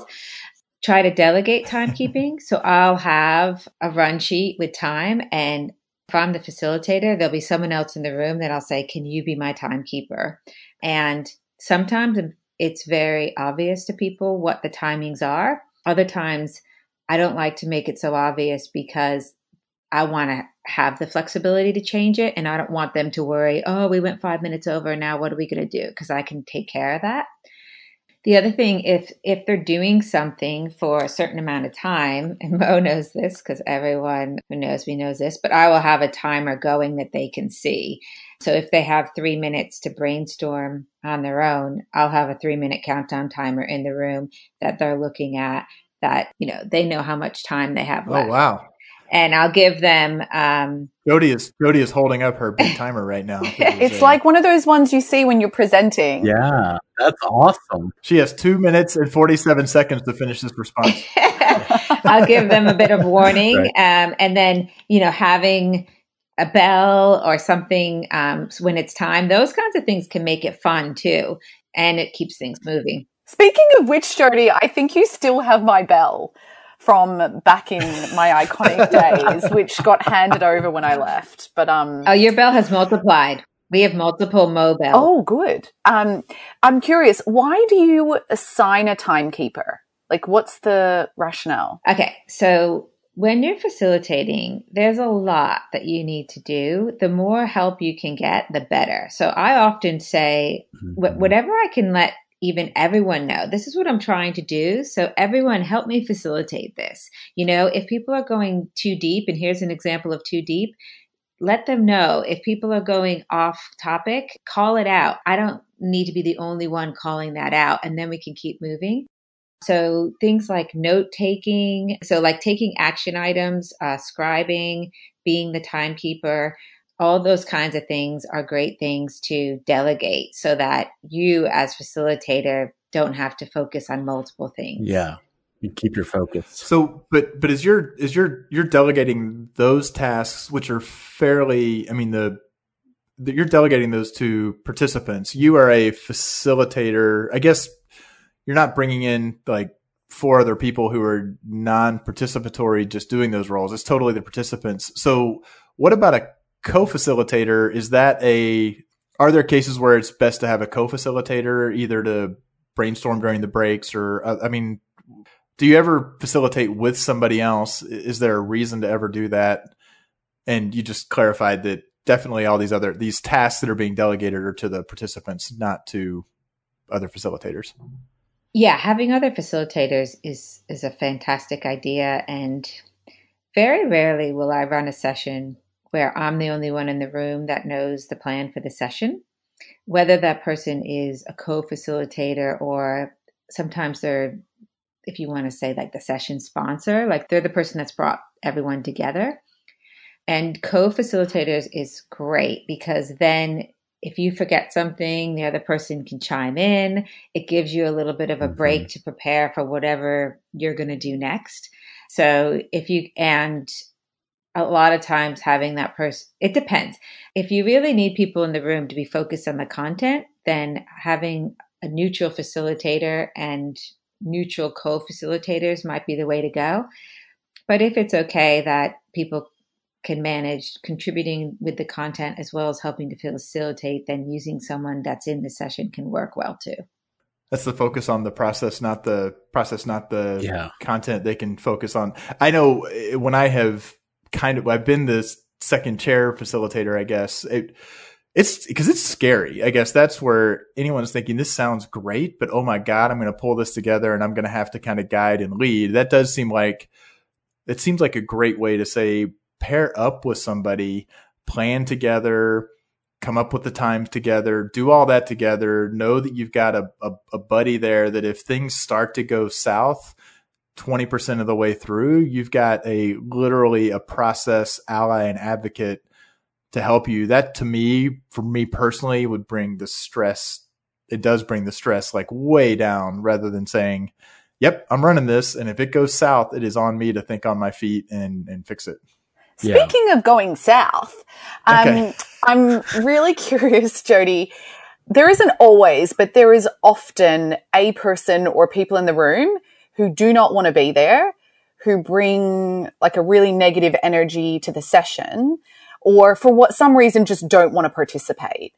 try to delegate timekeeping. So I'll have a run sheet with time, and if I'm the facilitator, there'll be someone else in the room that I'll say, can you be my timekeeper? And sometimes it's very obvious to people what the timings are. Other times I don't like to make it so obvious because I want to have the flexibility to change it. And I don't want them to worry, oh, we went five minutes over. Now what are we going to do? Because I can take care of that. The other thing, if if they're doing something for a certain amount of time, and Mo knows this because everyone who knows me knows this, but I will have a timer going that they can see. So if they have three minutes to brainstorm on their own, I'll have a three minute countdown timer in the room that they're looking at, that, you know, they know how much time they have left. Oh, wow. And I'll give them. Um, Jody is Jody is holding up her big timer right now. It's like one of those ones you see when you're presenting. Yeah, that's awesome. She has two minutes and forty-seven seconds to finish this response. I'll give them a bit of warning, Right. um, and then, you know, having a bell or something um, when it's time. Those kinds of things can make it fun too, and it keeps things moving. Speaking of which, Jody, I think you still have my bell from back in my iconic days, which got handed over when I left. But um, oh, your bell has multiplied. We have multiple Mo bells. Oh, good. Um, I'm curious, why do you assign a timekeeper? Like, what's the rationale? Okay, so when you're facilitating, there's a lot that you need to do. The more help you can get, the better. So I often say, wh- whatever I can let even everyone know, this is what I'm trying to do. So everyone help me facilitate this. You know, if people are going too deep, and here's an example of too deep, let them know. If people are going off topic, call it out. I don't need to be the only one calling that out, and then we can keep moving. So things like note taking, so like taking action items, uh, scribing, being the timekeeper, all those kinds of things are great things to delegate so that you as facilitator don't have to focus on multiple things. Yeah. You keep your focus. So, but but is your is your you're delegating those tasks, which are fairly, I mean, the, the you're delegating those to participants. You are a facilitator. I guess you're not bringing in like four other people who are non-participatory just doing those roles. It's totally the participants. So, what about a co-facilitator? Is that a, are there cases where it's best to have a co-facilitator either to brainstorm during the breaks or, uh, I mean, do you ever facilitate with somebody else? Is there a reason to ever do that? And you just clarified that definitely all these other, these tasks that are being delegated are to the participants, not to other facilitators. Yeah, having other facilitators is, is a fantastic idea. And very rarely will I run a session where I'm the only one in the room that knows the plan for the session, whether that person is a co-facilitator or sometimes they're, if you want to say like the session sponsor, like they're the person that's brought everyone together. And co-facilitators is great because then if you forget something, the other person can chime in. It gives you a little bit of a break to prepare for whatever you're going to do next. So if you, and a lot of times having that person, it depends. If you really need people in the room to be focused on the content, then having a neutral facilitator and neutral co-facilitators might be the way to go. But if it's okay that people can manage contributing with the content as well as helping to facilitate, then using someone that's in the session can work well too. That's the focus on the process, not the process, not the yeah. content they can focus on. I know when I have kind of, I've been this second chair facilitator, I guess it, it's because it's scary. I guess that's where anyone's thinking this sounds great, but oh my God, I'm going to pull this together and I'm going to have to kind of guide and lead. That does seem like, it seems like a great way to say, pair up with somebody, plan together, come up with the times together, do all that together, know that you've got a, a, a buddy there that if things start to go south, twenty percent of the way through, you've got a literally a process ally and advocate to help you. That to me, for me personally, would bring the stress. It does bring the stress like way down rather than saying, yep, I'm running this. And if it goes south, it is on me to think on my feet and, and fix it. Speaking yeah. of going south, um, okay. I'm really curious, Jody. There isn't always, but there is often a person or people in the room who do not want to be there, who bring like a really negative energy to the session, or for what some reason just don't want to participate.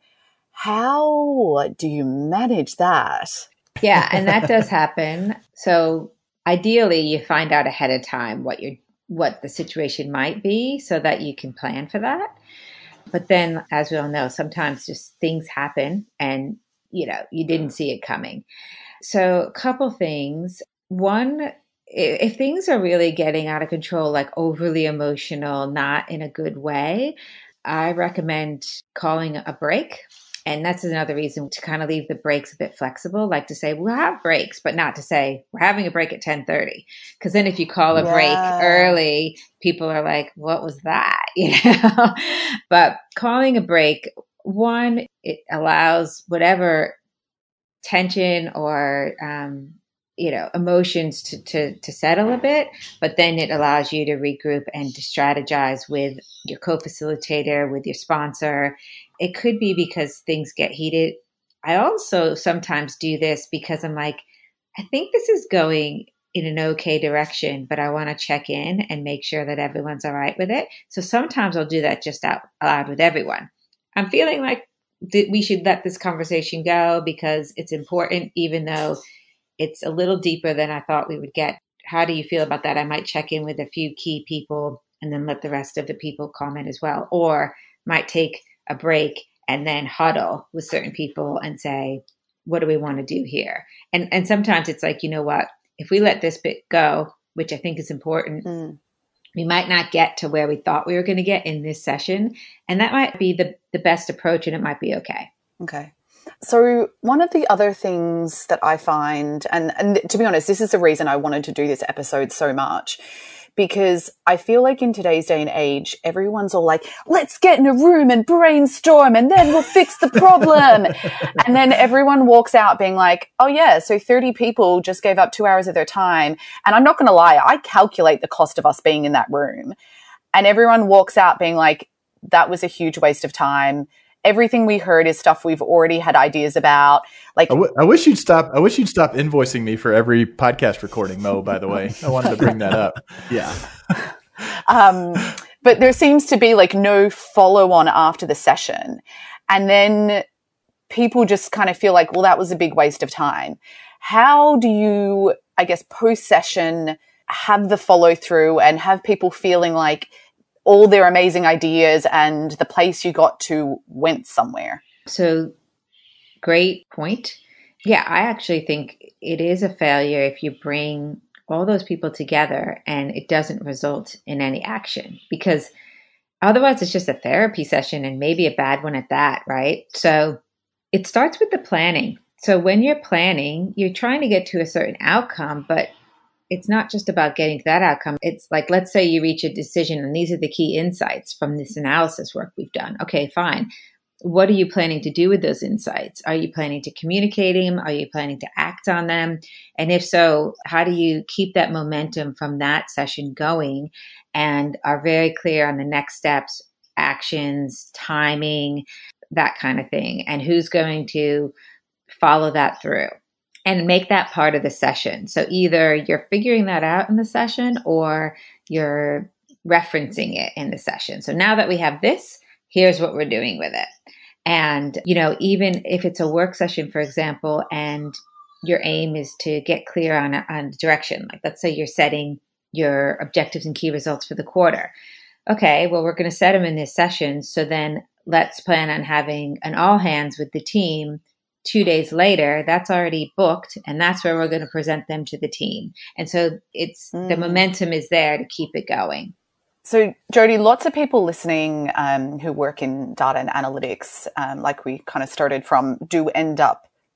How do you manage that? Yeah, and that does happen. So ideally, you find out ahead of time what you're, what the situation might be so that you can plan for that. But then, as we all know, sometimes just things happen and, you know, you didn't see it coming. So a couple things. One, if things are really getting out of control, like overly emotional, not in a good way, I recommend calling a break. And that's another reason to kind of leave the breaks a bit flexible, like to say, we'll have breaks, but not to say, we're having a break at ten thirty. Because then if you call a yeah. break early, people are like, what was that? You know. But calling a break, one, it allows whatever tension or, um, you know, emotions to, to, to settle a bit, but then it allows you to regroup and to strategize with your co-facilitator, with your sponsor. It could be because things get heated. I also sometimes do this because I'm like, I think this is going in an okay direction, but I want to check in and make sure that everyone's all right with it. So sometimes I'll do that just out loud with everyone. I'm feeling like th- we should let this conversation go because it's important, even though it's a little deeper than I thought we would get. How do you feel about that? I might check in with a few key people and then let the rest of the people comment as well, or might take a break and then huddle with certain people and say, what do we want to do here? And and sometimes it's like, you know what, if we let this bit go, which I think is important, mm. we might not get to where we thought we were going to get in this session. And that might be the, the best approach and it might be okay. Okay. So one of the other things that I find, and, and to be honest, this is the reason I wanted to do this episode so much, because I feel like in today's day and age, everyone's all like, let's get in a room and brainstorm and then we'll fix the problem. And then everyone walks out being like, oh yeah, so thirty people just gave up two hours of their time. And I'm not going to lie, I calculate the cost of us being in that room. And everyone walks out being like, that was a huge waste of time. Everything we heard is stuff we've already had ideas about. Like, I, w- I wish you'd stop. I wish you'd stop invoicing me for every podcast recording, Mo. By the way, I wanted to bring that up. Yeah. um, but there seems to be like no follow on after the session, and then people just kind of feel like, well, that was a big waste of time. How do you, I guess, post session have the follow through and have people feeling like all their amazing ideas and the place you got to went somewhere? So great point. Yeah, I actually think it is a failure if you bring all those people together and it doesn't result in any action, because otherwise it's just a therapy session and maybe a bad one at that, right? So it starts with the planning. So when you're planning, you're trying to get to a certain outcome, but it's not just about getting to that outcome. It's like, let's say you reach a decision and these are the key insights from this analysis work we've done. Okay, fine. What are you planning to do with those insights? Are you planning to communicate them? Are you planning to act on them? And if so, how do you keep that momentum from that session going and are very clear on the next steps, actions, timing, that kind of thing, and who's going to follow that through? And make that part of the session. So either you're figuring that out in the session or you're referencing it in the session. So now that we have this, here's what we're doing with it. And, you know, even if it's a work session, for example, and your aim is to get clear on, on direction, like let's say you're setting your objectives and key results for the quarter. Okay, well, we're going to set them in this session. So then let's plan on having an all hands with the team two days later. That's already booked, and that's where we're going to present them to the team. And so it's mm. the momentum is there to keep it going. So, Jody, lots of people listening um, who work in data and analytics, um, like we kind of started from, do end up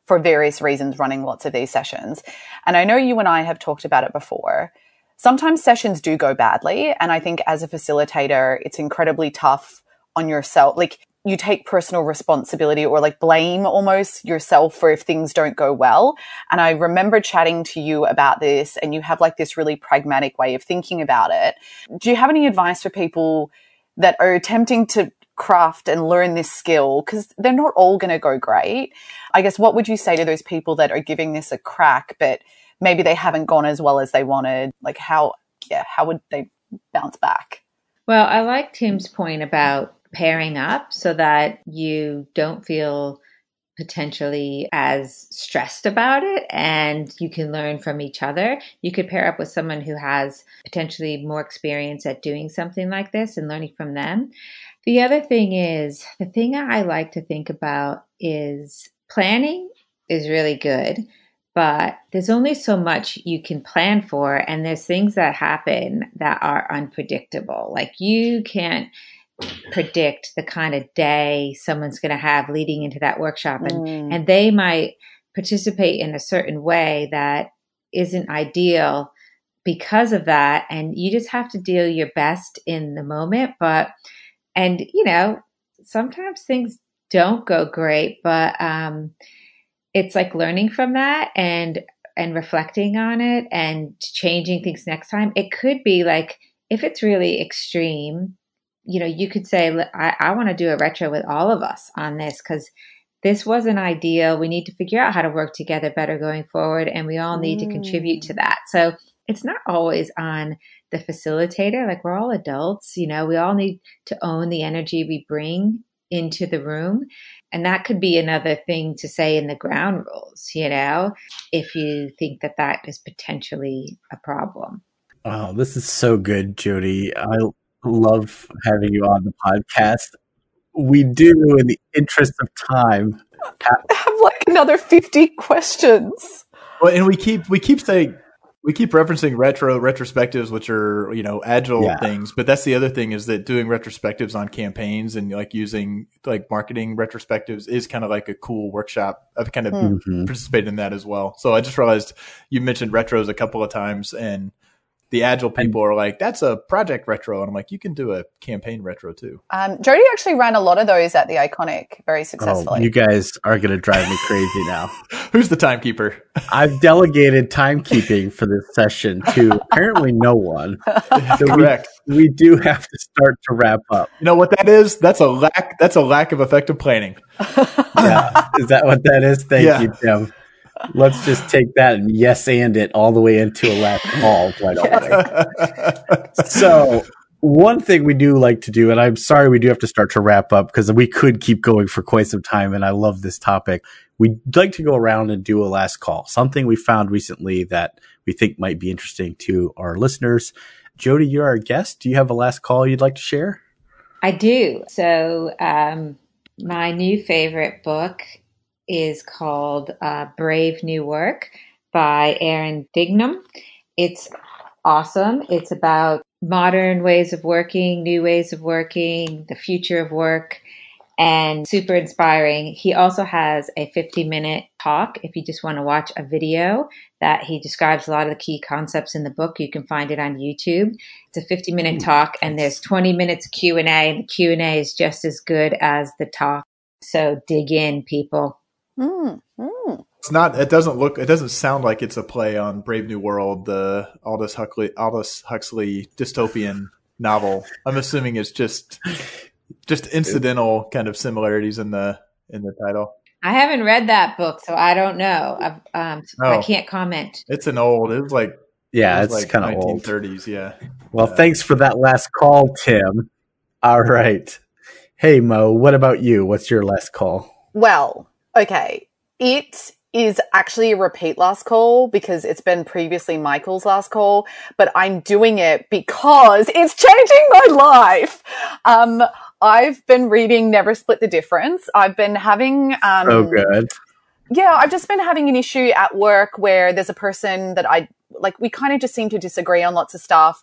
for various reasons running lots of these sessions. And I know you and I have talked about it before. Sometimes sessions do go badly. And I think as a facilitator, it's incredibly tough on yourself. Like, you take personal responsibility or like blame almost yourself for if things don't go well. And I remember chatting to you about this, and you have like this really pragmatic way of thinking about it. Do you have any advice for people that are attempting to craft and learn this skill? Because they're not all going to go great. I guess, what would you say to those people that are giving this a crack, but maybe they haven't gone as well as they wanted? Like, how, yeah, how would they bounce back? Well, I like Tim's point about pairing up so that you don't feel potentially as stressed about it and you can learn from each other. You could pair up with someone who has potentially more experience at doing something like this and learning from them. The other thing is, the thing I like to think about is planning is really good, but there's only so much you can plan for, and there's things that happen that are unpredictable. Like, you can't predict the kind of day someone's going to have leading into that workshop, and, mm. and they might participate in a certain way that isn't ideal because of that. And you just have to do your best in the moment. But, and you know, sometimes things don't go great, but um, it's like learning from that and, and reflecting on it and changing things next time. It could be like, if it's really extreme, you know, you could say, I, I want to do a retro with all of us on this because this wasn't ideal. We need to figure out how to work together better going forward, and we all need mm. to contribute to that. So it's not always on the facilitator. Like, we're all adults, you know, we all need to own the energy we bring into the room. And that could be another thing to say in the ground rules, you know, if you think that that is potentially a problem. Oh, this is so good, Jody. I love having you on the podcast. We do, in the interest of time, have, have like another fifty questions. Well, and we keep we keep saying we keep referencing retro retrospectives, which are, you know, agile yeah. things. But that's the other thing, is that doing retrospectives on campaigns and like using like marketing retrospectives is kind of like a cool workshop. I've kind of mm-hmm. participated in that as well. So I just realized you mentioned retros a couple of times, and the agile people are like, that's a project retro. And I'm like, you can do a campaign retro too. Um, Jody actually ran a lot of those at the Iconic very successfully. Oh, you guys are going to drive me crazy now. Who's the timekeeper? I've delegated timekeeping for this session to apparently no one. So correct. We, we do have to start to wrap up. You know what that is? That's a lack. That's a lack of effective planning. Yeah. Is that what that is? Thank yeah. you, Tim. Let's just take that and yes and it all the way into a last call right away. So one thing we do like to do, and I'm sorry we do have to start to wrap up because we could keep going for quite some time, and I love this topic. We'd like to go around and do a last call, something we found recently that we think might be interesting to our listeners. Jody, you're our guest. Do you have a last call you'd like to share? I do. So um, my new favorite book is called uh, Brave New Work by Aaron Dignam. It's awesome. It's about modern ways of working, new ways of working, the future of work, and super inspiring. He also has a fifty minute talk. If you just want to watch a video that he describes a lot of the key concepts in the book, you can find it on YouTube. It's a fifty minute talk, and there's twenty minutes Q and A, and the Q and A is just as good as the talk. So dig in, people. Mm, mm. It's not. It doesn't look. It doesn't sound like it's a play on Brave New World, the Aldous Huxley, Aldous Huxley dystopian novel. I'm assuming it's just just incidental kind of similarities in the in the title. I haven't read that book, so I don't know. I've, um, oh, I can't comment. It's an old. It was like yeah, it was it's like kind of old. nineteen thirties. Yeah. Well, uh, thanks for that last call, Tim. All right. Hey, Mo. What about you? What's your last call? Well. Okay, it is actually a repeat last call because it's been previously Michael's last call, but I'm doing it because it's changing my life. Um, I've been reading Never Split the Difference. I've been having... Um, oh, good. Yeah, I've just been having an issue at work where there's a person that I... Like, we kind of just seem to disagree on lots of stuff.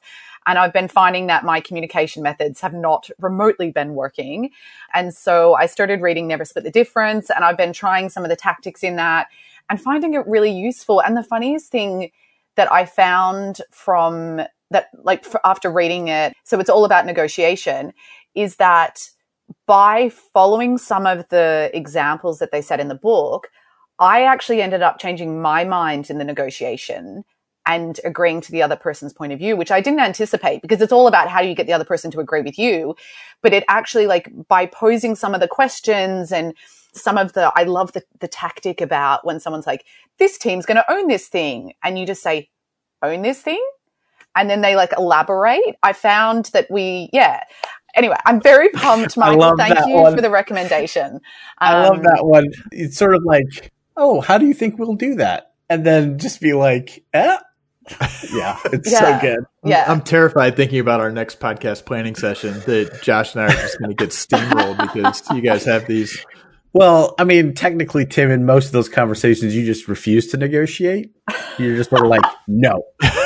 And I've been finding that my communication methods have not remotely been working. And so I started reading Never Split the Difference, and I've been trying some of the tactics in that and finding it really useful. And the funniest thing that I found from that, like after reading it, so it's all about negotiation, is that by following some of the examples that they said in the book, I actually ended up changing my mind in the negotiation and agreeing to the other person's point of view, which I didn't anticipate, because it's all about how do you get the other person to agree with you. But it actually, like, by posing some of the questions and some of the, I love the, the tactic about when someone's like, this team's going to own this thing. And you just say, own this thing? And then they like elaborate. I found that we, yeah. Anyway, I'm very pumped, Michael. Thank you one. for the recommendation. Um, I love that one. It's sort of like, oh, how do you think we'll do that? And then just be like, eh? Yeah, it's yeah. so good. Yeah. I'm terrified thinking about our next podcast planning session that Josh and I are just going to get steamrolled because you guys have these. Well, I mean, technically, Tim, in most of those conversations, you just refuse to negotiate. You're just sort of like, no.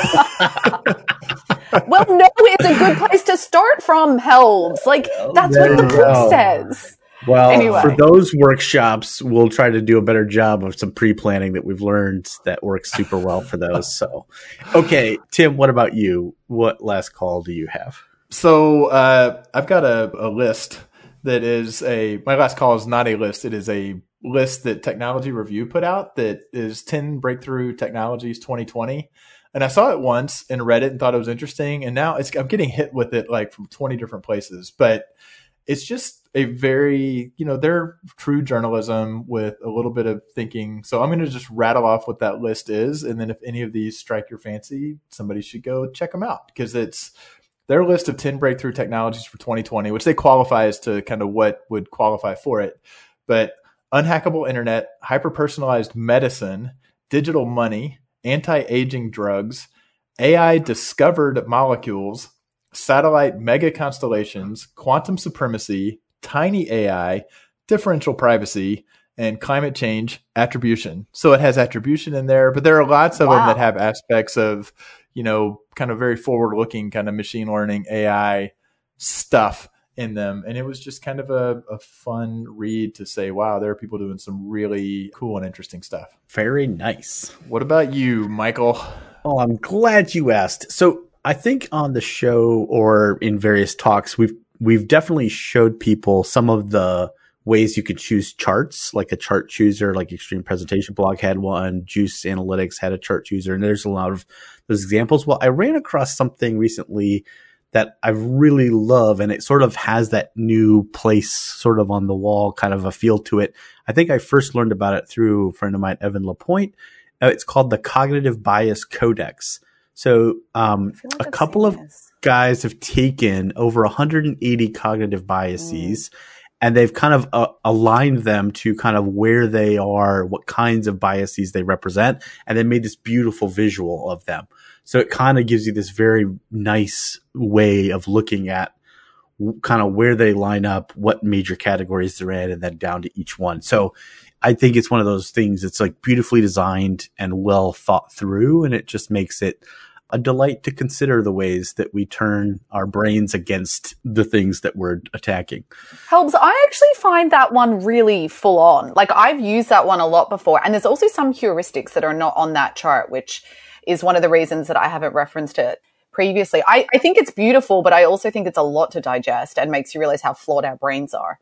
Well, no, it's a good place to start from, Helms. Like, that's there what the book go. says. Well, anyway. For those workshops, we'll try to do a better job of some pre-planning that we've learned that works super well for those. So, okay, Tim, what about you? What last call do you have? So uh, I've got a, a list that is a, my last call is not a list. It is a list that Technology Review put out that is ten breakthrough technologies twenty twenty. And I saw it once and read it and thought it was interesting. And now it's, I'm getting hit with it like from twenty different places, but it's just a very, you know, they're true journalism with a little bit of thinking. So I'm going to just rattle off what that list is. And then if any of these strike your fancy, somebody should go check them out, because it's their list of ten breakthrough technologies for twenty twenty, which they qualify as to kind of what would qualify for it. But unhackable internet, hyper-personalized medicine, digital money, anti-aging drugs, A I discovered molecules, satellite mega constellations, quantum supremacy, tiny A I, differential privacy, and climate change attribution. So it has attribution in there, but there are lots of wow. them that have aspects of, you know, kind of very forward-looking kind of machine learning, A I stuff in them. And it was just kind of a, a fun read to say, wow, there are people doing some really cool and interesting stuff. Very nice. What about you, Michael? Oh, I'm glad you asked. So I think on the show or in various talks, we've we've definitely showed people some of the ways you could choose charts, like a chart chooser, like Extreme Presentation Blog had one, Juice Analytics had a chart chooser, and there's a lot of those examples. Well, I ran across something recently that I really love, and it sort of has that new place sort of on the wall kind of a feel to it. I think I first learned about it through a friend of mine, Evan Lapointe. Uh, it's called the Cognitive Bias Codex. So um, like a couple of this. guys have taken over one hundred eighty cognitive biases, mm. and they've kind of uh, aligned them to kind of where they are, what kinds of biases they represent, and they made this beautiful visual of them. So it kind of gives you this very nice way of looking at kind of where they line up, what major categories they're in, and then down to each one. So I think it's one of those things that's like beautifully designed and well thought through, and it just makes it a delight to consider the ways that we turn our brains against the things that we're attacking. Helms, I actually find that one really full on. Like, I've used that one a lot before, and there's also some heuristics that are not on that chart, which is one of the reasons that I haven't referenced it previously. I, I think it's beautiful, but I also think it's a lot to digest and makes you realize how flawed our brains are.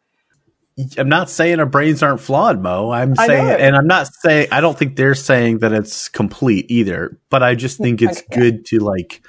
I'm not saying our brains aren't flawed, Mo. I'm saying, and I'm not saying, I don't think they're saying that it's complete either, but I just think it's okay. good to like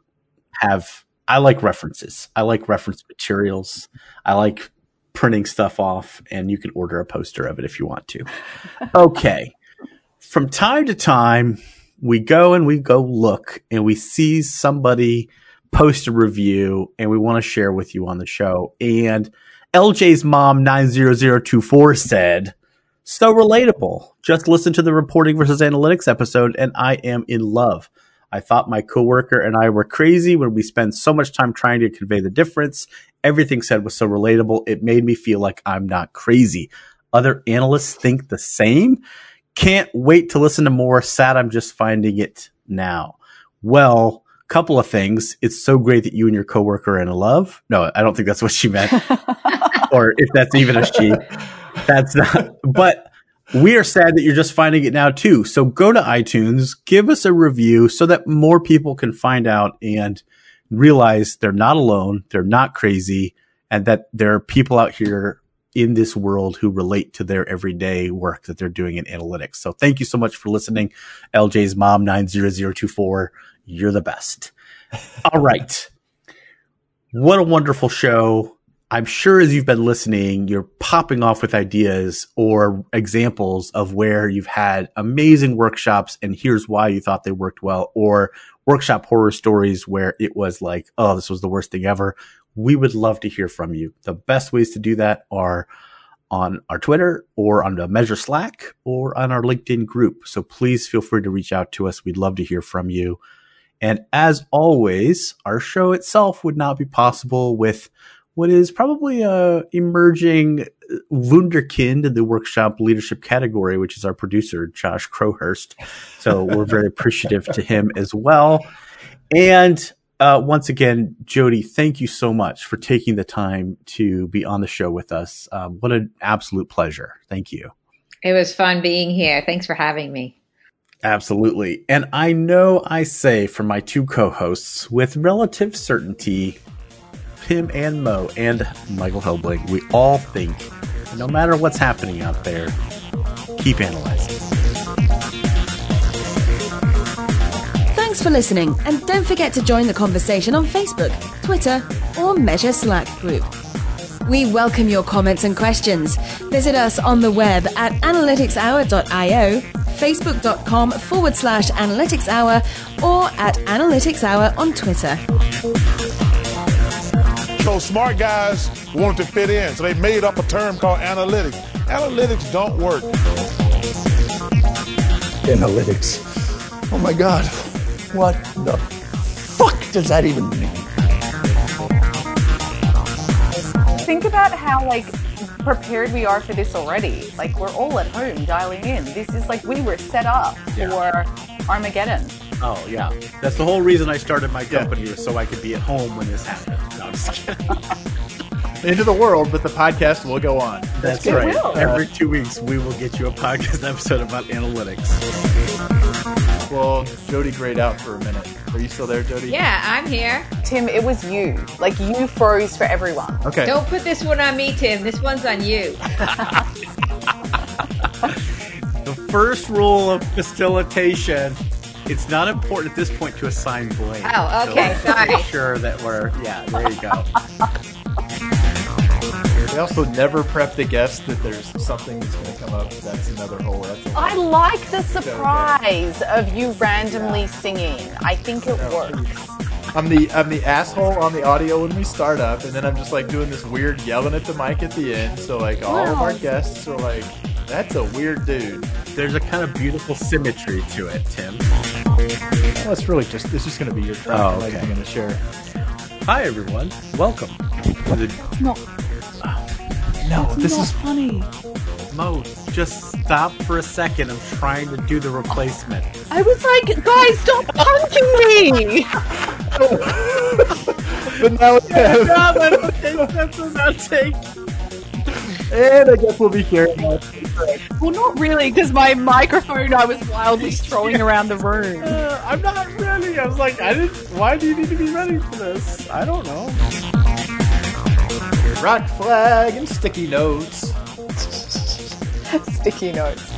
have, I like references. I like reference materials. I like printing stuff off, and you can order a poster of it if you want to. Okay. From time to time, we go and we go look and we see somebody post a review and we want to share with you on the show. And L J's mom nine zero zero two four said, so relatable. Just listen to the reporting versus analytics episode and I am in love. I thought my coworker and I were crazy when we spend so much time trying to convey the difference. Everything said was so relatable. It made me feel like I'm not crazy. Other analysts think the same. Can't wait to listen to more. Sad I'm just finding it now. Well, couple of things. It's so great that you and your coworker are in love. No, I don't think that's what she meant. Or if that's even a she. That's not. But we are sad that you're just finding it now too. So go to iTunes, give us a review so that more people can find out and realize they're not alone, they're not crazy, and that there are people out here in this world who relate to their everyday work that they're doing in analytics. So thank you so much for listening. L J's mom nine zero zero two four. You're the best. All right. What a wonderful show. I'm sure as you've been listening, you're popping off with ideas or examples of where you've had amazing workshops and here's why you thought they worked well, or workshop horror stories where it was like, oh, this was the worst thing ever. We would love to hear from you. The best ways to do that are on our Twitter or on the Measure Slack or on our LinkedIn group. So please feel free to reach out to us. We'd love to hear from you. And as always, our show itself would not be possible with what is probably a emerging wunderkind in the workshop leadership category, which is our producer, Josh Crowhurst. So we're very appreciative to him as well. And uh, once again, Jody, thank you so much for taking the time to be on the show with us. Um, what an absolute pleasure. Thank you. It was fun being here. Thanks for having me. Absolutely. And I know I say for my two co-hosts with relative certainty, Tim and Mo and Michael Helbling, we all think no matter what's happening out there, keep analyzing. Thanks for listening, and don't forget to join the conversation on Facebook, Twitter, or Measure Slack group. We welcome your comments and questions. Visit us on the web at analyticshour dot io, facebook.com forward slash analyticshour, or at analyticshour on Twitter. So smart guys wanted to fit in, so they made up a term called analytics. Analytics don't work. Analytics. Oh my God. What the fuck does that even mean? Think about how, like, prepared we are for this already. Like, we're all at home dialing in. This is like we were set up Yeah. for Armageddon. Oh, yeah. That's the whole reason I started my company, was so I could be at home when this happened. No, I'm just kidding. Into the world, but the podcast will go on. That's It right. will. Every two weeks, we will get you a podcast episode about analytics. Well, Jody grayed out for a minute. Are you still there, Jody? Yeah, I'm here. Tim, it was you. Like, you froze for everyone. Okay. Don't put this one on me, Tim. This one's on you. The first rule of facilitation, it's not important at this point to assign blame. Oh, okay, So sorry. Make sure that we're, yeah, there you go. We also never prep the guest that there's something that's going to come up. That's another whole. That's a I like the surprise of you randomly singing. I think it works. I'm the I'm the asshole on the audio when we start up, and then I'm just like doing this weird yelling at the mic at the end. So like all of our guests are like, "That's a weird dude." There's a kind of beautiful symmetry to it, Tim. Well, it's really just it's just going to be your turn. Oh, I'm not okay. even going to share. Hi, everyone. Welcome to the Not, No, this not is funny. Mo. Just stop for a second. I'm trying to do the replacement. I was like, guys, stop punching me! But now we have, No, but okay, that's what I'll take. and I guess we'll be sharing that. Well, not really, because my microphone I was wildly throwing around the room. Uh, I'm not ready. I was like, I didn't. Why do you need to be ready for this? I don't know. Rock flag and sticky notes. Sticky notes.